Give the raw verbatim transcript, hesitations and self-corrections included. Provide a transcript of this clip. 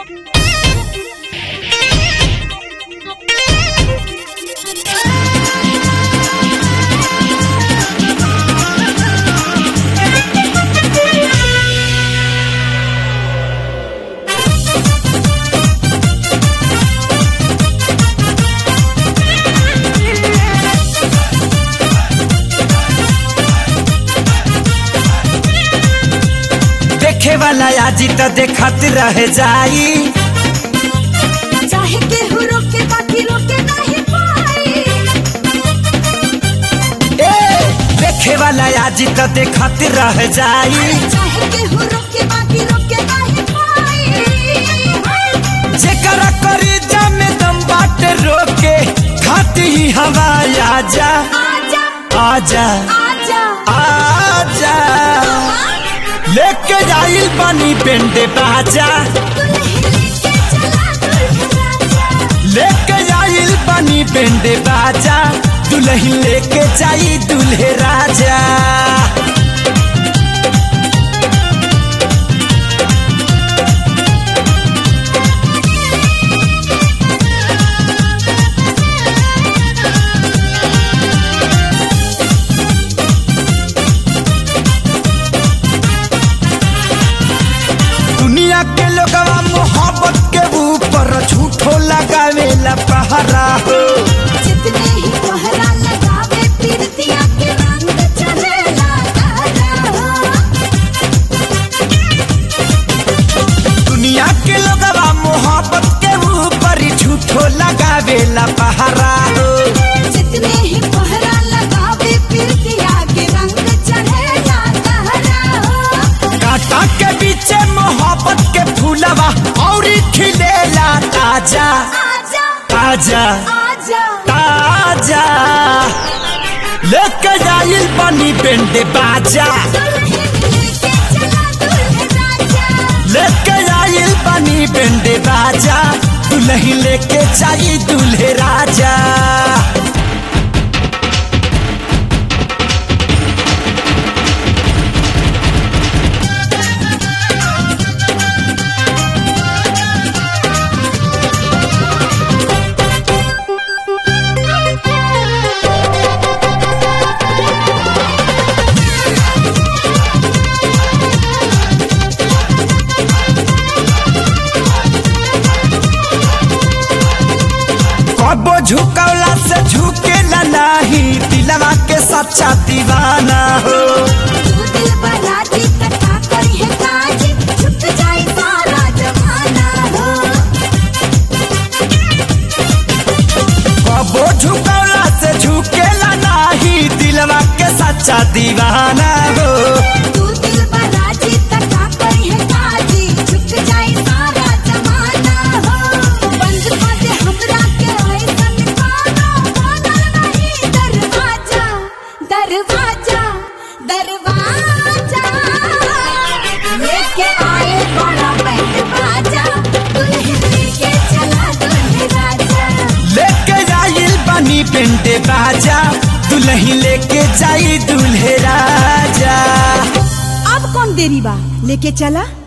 देखे वाला आजी तो देखत रह जाई, चाहे केहू रोके बाकी रोके नहीं पाई। ए देखे वाला आजी तो देखत रह जाई, चाहे केहू रोके बाकी रोके नहीं पाई। जेकरा करी जमे दम बाटे रोके खाती ही हवा आजा आजा आजा आजा आजा लेके जाइल पानी पेंडे बाजा, लेके जाइल पानी पेंडे बाजा, दुल्हन लेके जाई दूल्हे राजा। दुनिया के लोगवा मोहब्बत के ऊपर झूठो लगावेला पहरा हो, जितने ही पहरा लगावे पीरतिया के रंग चढ़ेला तारा। दुनिया के लोगवा मोहब्बत के ऊपर झूठो लगावेला पहरा हो, जितने ही पहरा लगावे पीरतिया के रंग चढ़ेला तारा। कांटा के पीछे मोहब्बत के फूलवा और खिलेला ताजा आजा ताजा आजा ताजा, लेके जाइल पानी पेंडे बाजा, लेके जाइल पानी पेंडे बाजा, दुल्हन लेके जाई दूल्हे राजा। कबो झुकौला से झुकेला नहीं, दिलवा के सच्चा दीवाना हो। तू दिल बना दी कथा करी है काज, छुट जाए सारा जमाना हो। कबो झुकौला से झुकेला नहीं, दिलवा के सच्चा दीवाना हो। तू दिल बना दी कथा करी है काज, छुट जाए सारा जमाना हो। बंद कर दे हमरा के ऐसन कानो, बनल नहीं दरवाजा दरवाजा दरवाजा। लेके आए बड़ा बैंड बाजा, दुल्हन लेके चला दूल्हे राजा। लेके जाइल पानी पेंडे बाजा, दुल्हन लेके जाई दूल्हे राजा। अब कौन देरी बा, लेके चला।